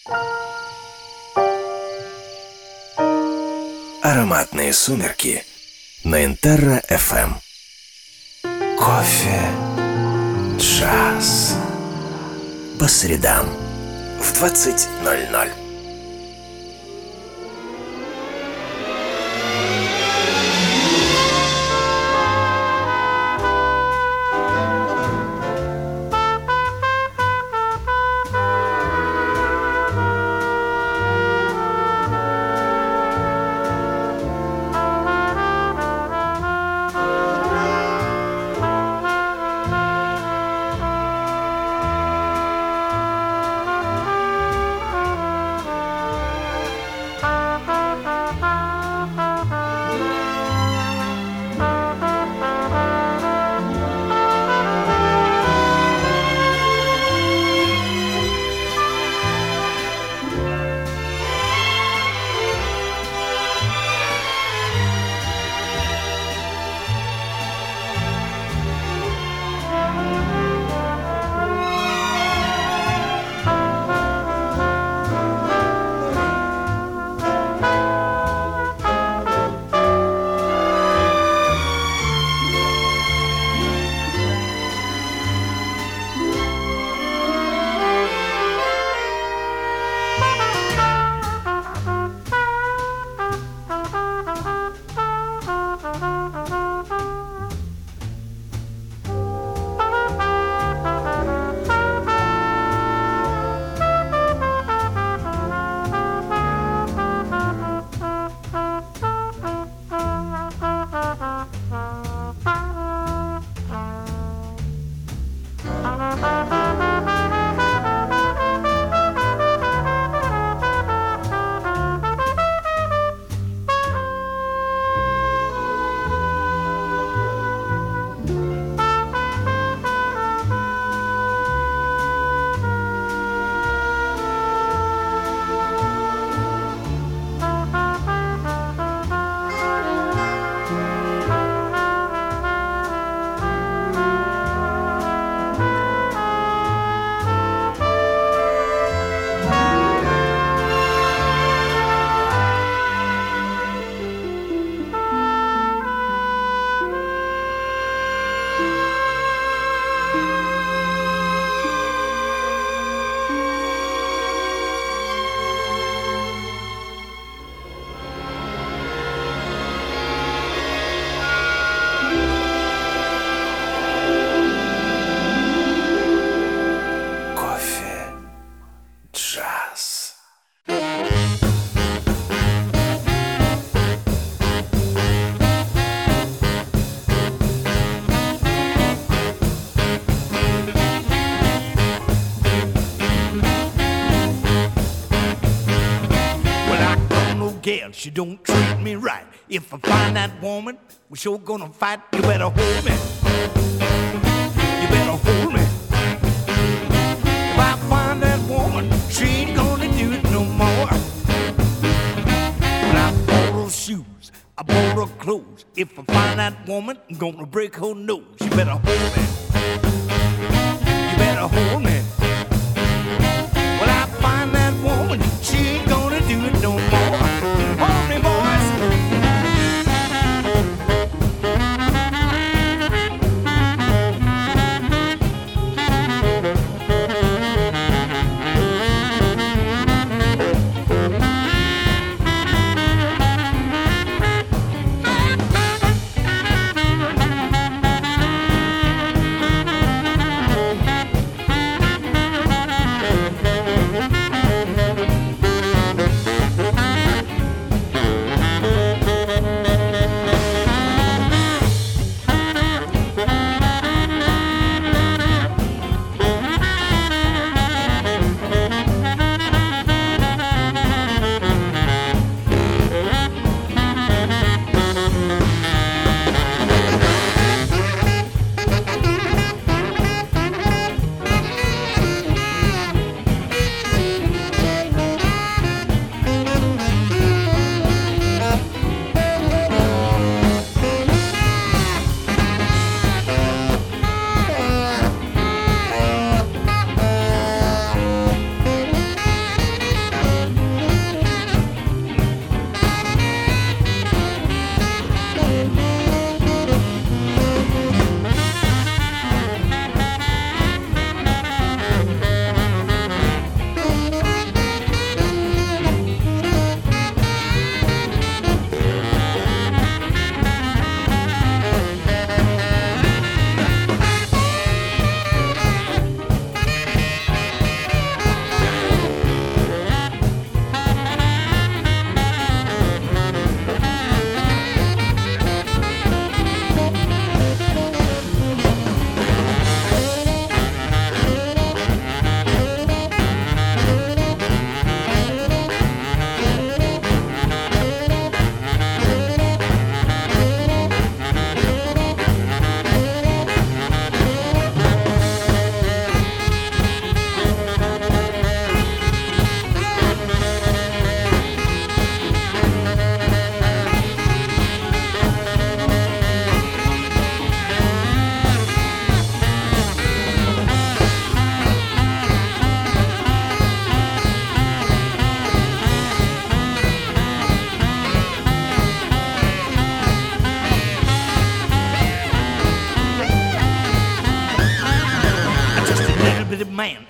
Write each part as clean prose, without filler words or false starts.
Ароматные сумерки на Интерра-ФМ. Кофе, джаз. По средам в 20:00. She don't treat me right. If I find that woman, we're sure gonna fight. You better hold me. You better hold me. If I find that woman, she ain't gonna do it no more. But I bought her shoes, I bought her clothes. If I find that woman, I'm gonna break her nose. You better hold me. You better hold me. Well, I find that woman, she ain't gonna do it no more. Hold me, boys.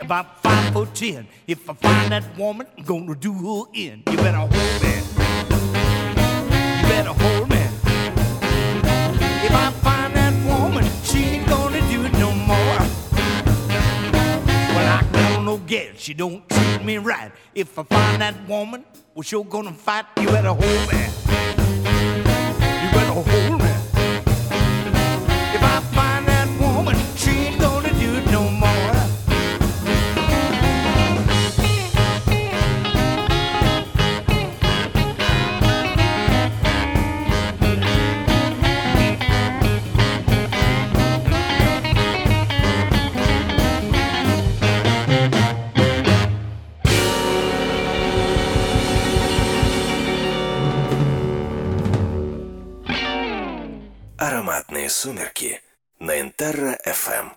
about 5'10". If I find that woman, I'm gonna do her in. You better hold me. You better hold me. If I find that woman, she ain't gonna do it no more. Well, I don't know, girl, she don't treat me right. If I find that woman, well, sure gonna fight. You better hold me. You better hold me. If I find that woman, she ain't gonna do it no more. Ароматные сумерки на Интерра FM.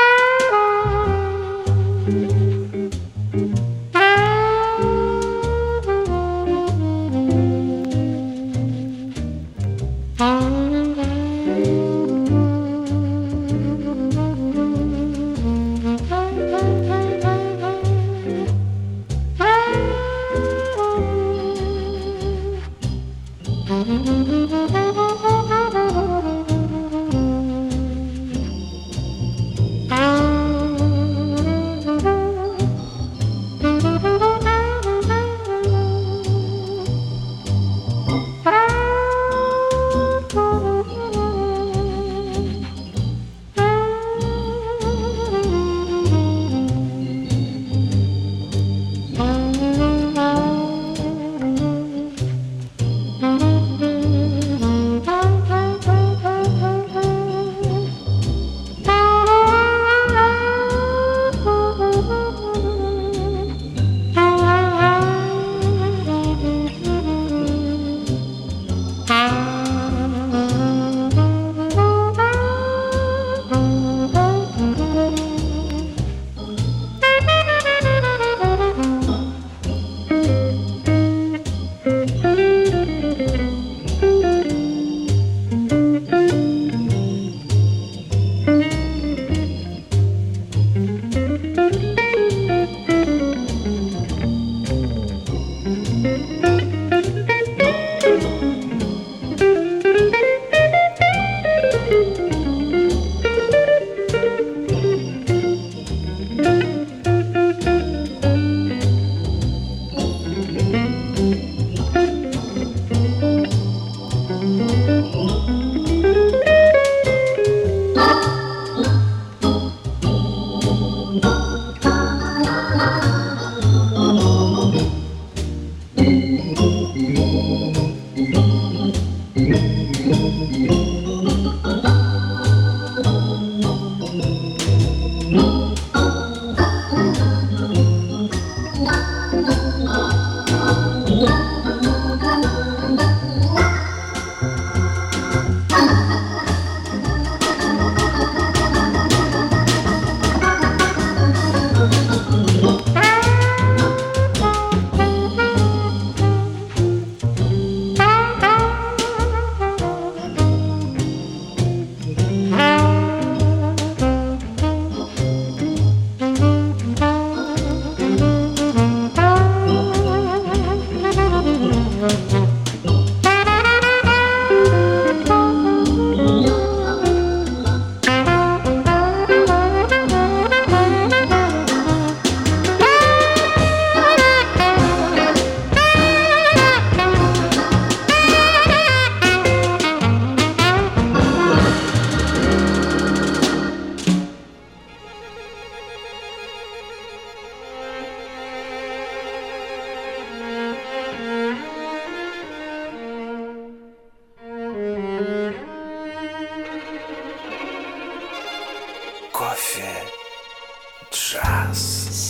Кофе, джаз.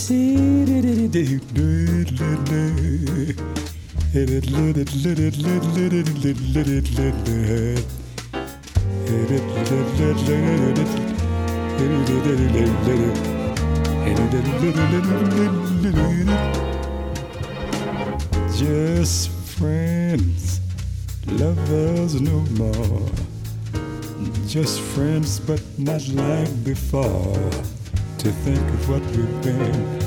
Just friends, lovers no more. Just friends, but not like before. To think of what we've been.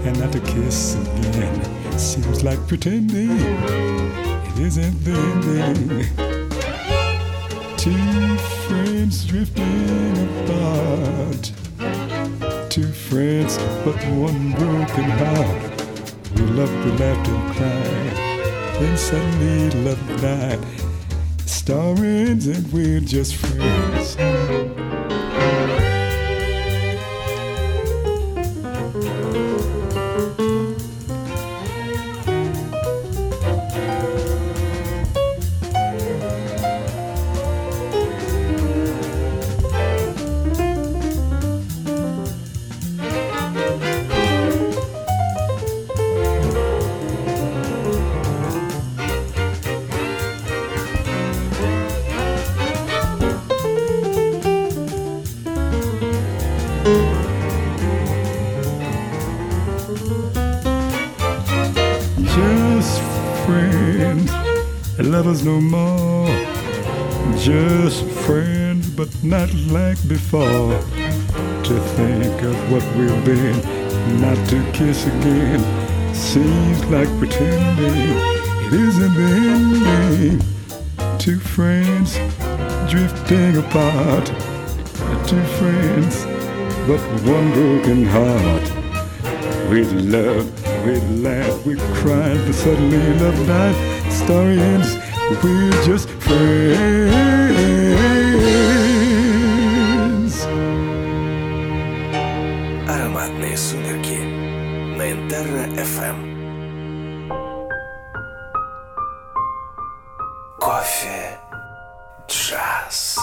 and not to kiss again. Seems like pretending it isn't the ending. Two friends drifting apart. Two friends, but one broken heart. We loved, we laughed and cried. Then suddenly love died. The story ends and we're just friends. Just friends, lovers no more. Just friends, but not like before. To think of what we've been, not to kiss again. Seems like pretending it isn't the ending. Two friends drifting apart. Two friends, but one broken heart. We'd love, we'd laugh, we'd cry, but suddenly love died. Story ends, we're just friends. Ароматные сумерки на Интерра FM. Кофе, джаз.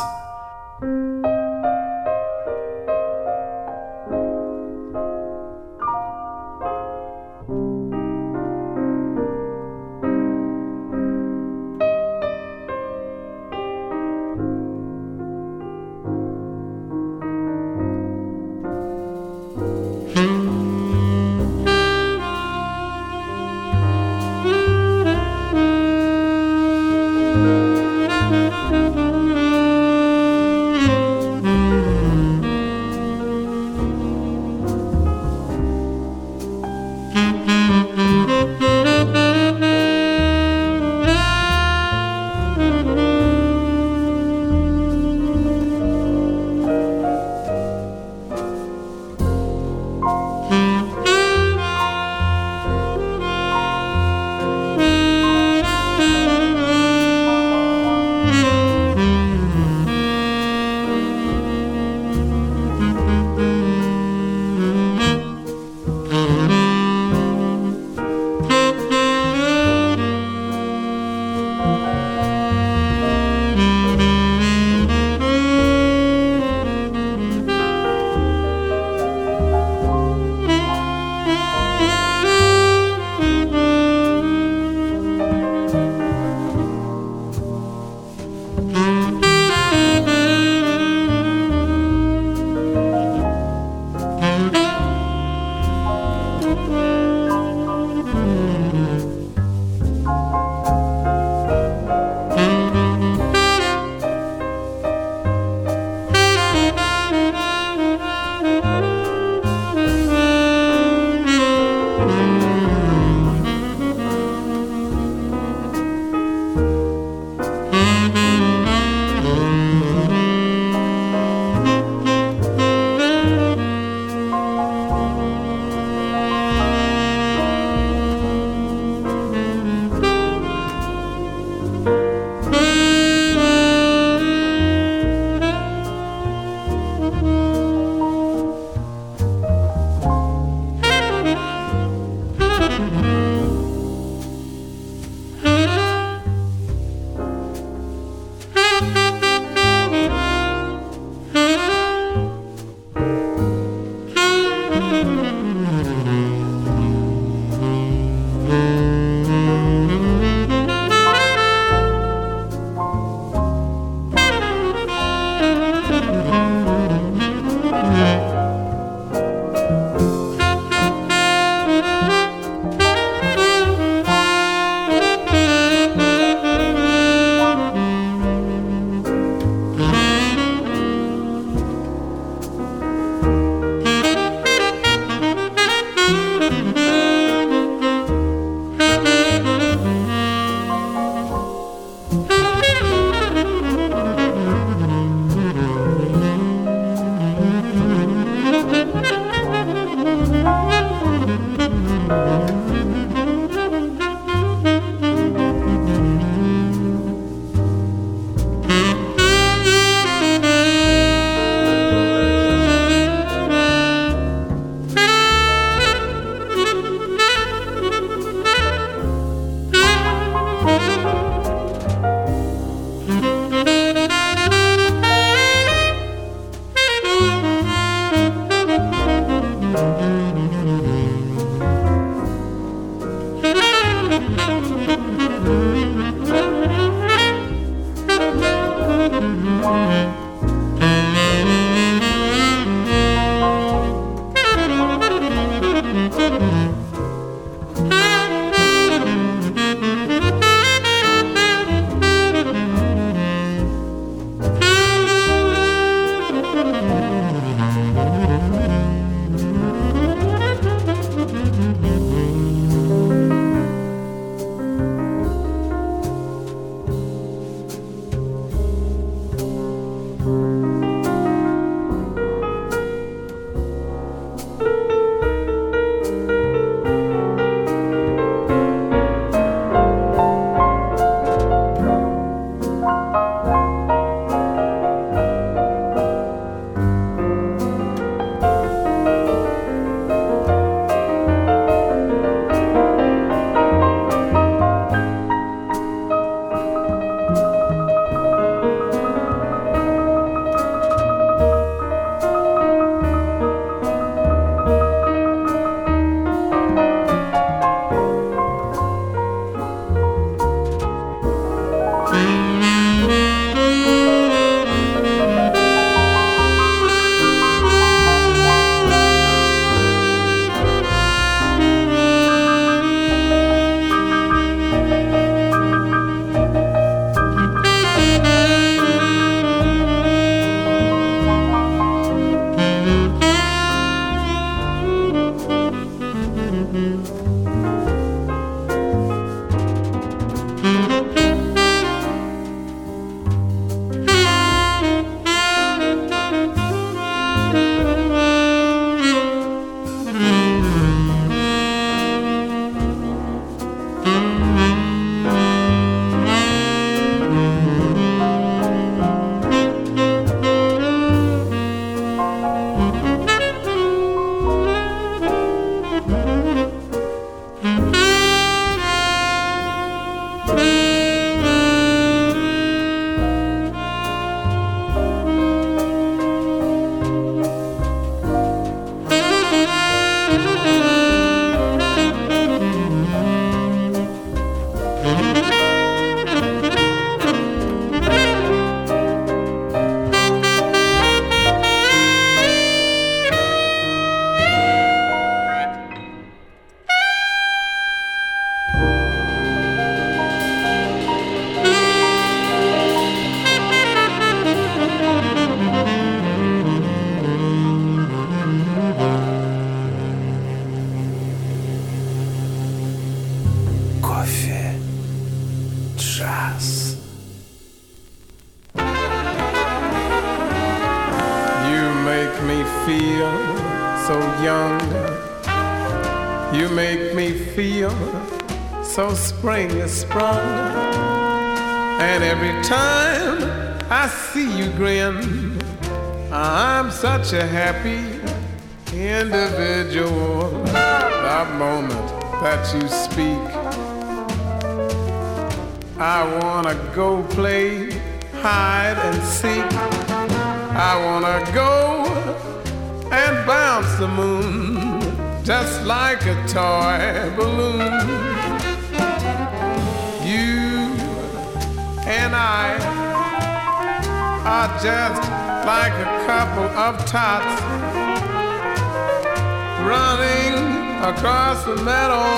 Кофе. Джаз. You make me feel so young. You make me feel so spring is sprung. And every time I see you grin, I'm such a happy individual. The moment that you speak, I wanna go play hide and seek. I wanna go and bounce the moon just like a toy balloon. You and I are just like a couple of tots running across the meadow,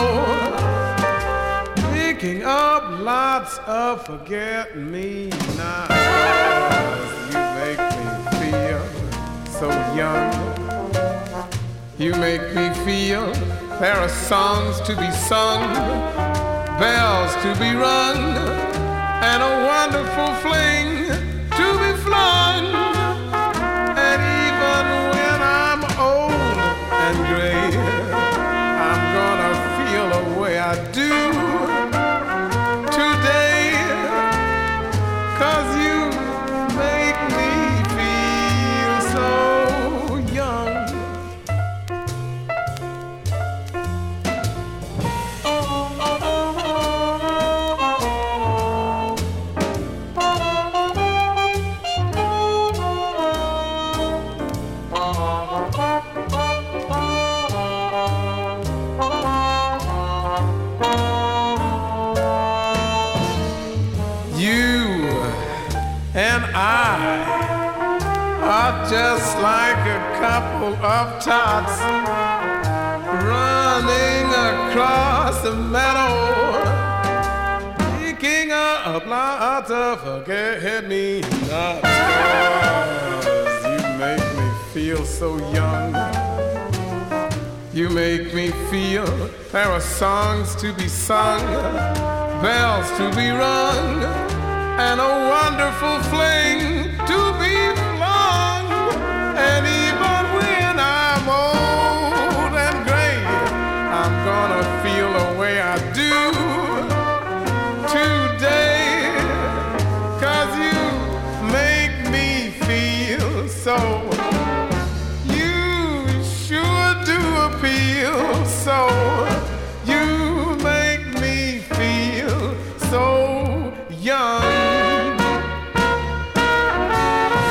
picking up lots of forget-me-nots. You make me feel so young. You make me feel there are songs to be sung, bells to be rung, and a wonderful fling to be flung. And even when I'm old and gray, I'm gonna feel the way I do today, 'cause you make me feel so young. And I are just like a couple of tots running across the meadow, picking up lots of forget-me-nots. You make me feel so young. You make me feel there are songs to be sung, bells to be rung, and a wonderful fling to be flung. And even when I'm old and gray, I'm gonna feel the way I do today, 'cause you make me feel so. You sure do appeal so. You make me feel so young.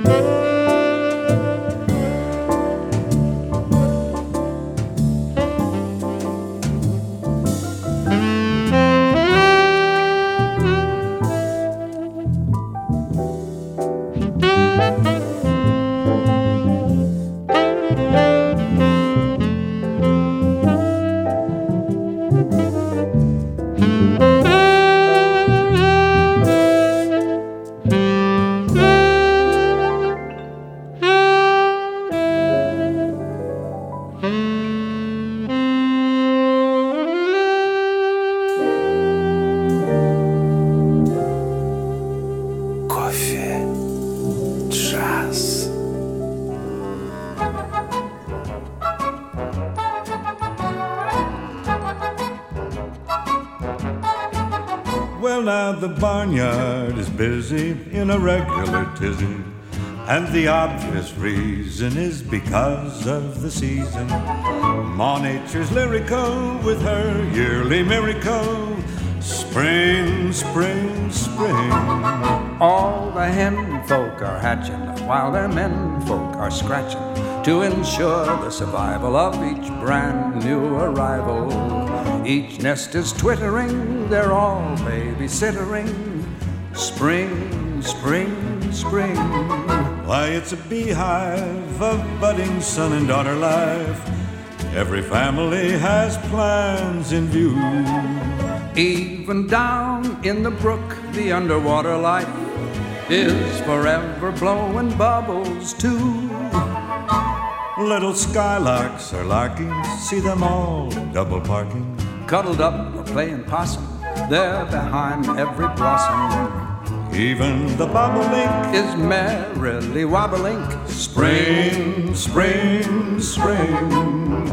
Well, now the barnyard is busy in a regular tizzy, and the obvious reason is because of the season. Ma Nature's lyrical with her yearly miracle. Spring, spring, spring. All the hen folk are hatching while their men folk are scratching to ensure the survival of each brand new arrival. Each nest is twittering, they're all babysittering. Spring, spring, spring. Why, it's a beehive of budding son and daughter life. Every family has plans in view. Even down in the brook, the underwater life is forever blowing bubbles too. Little skylarks are larking, see them all double parking. Cuddled up or playing possum, they're behind every blossom. Even the bobolink is merrily wobbling. Spring, spring, spring.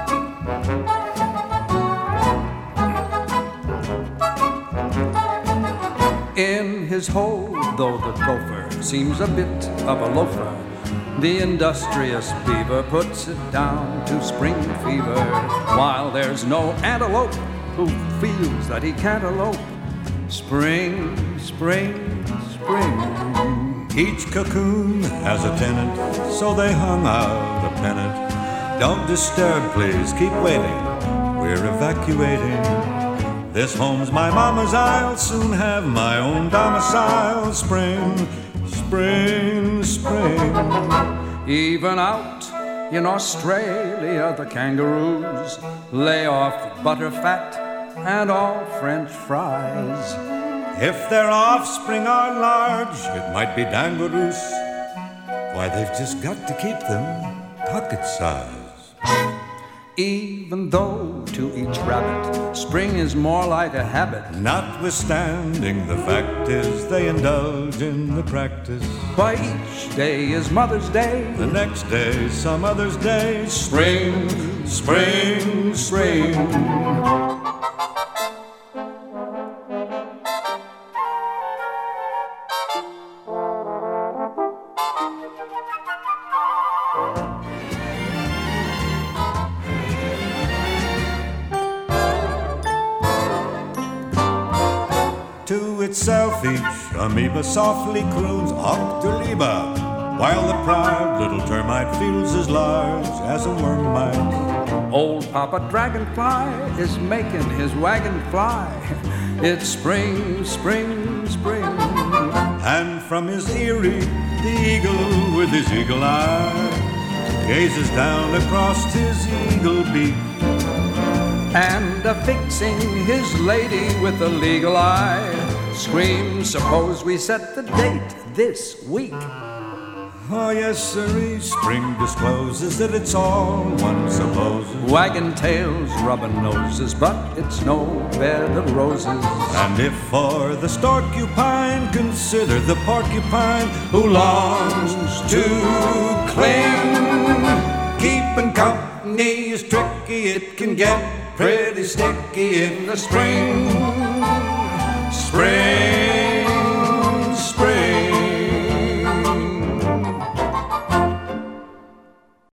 In his hole, though the gopher seems a bit of a loafer, the industrious beaver puts it down to spring fever, while there's no antelope who feels that he can't elope. Spring, spring, spring. Each cocoon has a tenant, so they hung out a pennant. Don't disturb, please, keep waiting, we're evacuating. This home's my mama's, I'll soon have my own domicile. Spring, spring, spring. Even out in Australia, the kangaroos lay off butterfat and all French fries. If their offspring are large, it might be dangaroos. Why, they've just got to keep them pocket-sized. Even though to each rabbit spring is more like a habit, notwithstanding the fact is they indulge in the practice. Why, each day is Mother's Day, the next day some other's day. Spring, spring, spring. To itself each amoeba softly croons Octoliba, while the proud little termite feels as large as a worm might. Old Papa Dragonfly is making his wagon fly. It's spring, spring, spring. And from his eyrie, the eagle with his eagle eye gazes down across his eagle beak, and affixing his lady with a legal eye screams, suppose we set the date this week. Oh yes, sirree, spring discloses that it's all one supposes. Wagging tails, rubbing noses, but it's no bed of roses. And if for the stork you pine, consider the porcupine who longs to cling. Keeping company is tricky, it can get pretty sticky in the spring. Spring.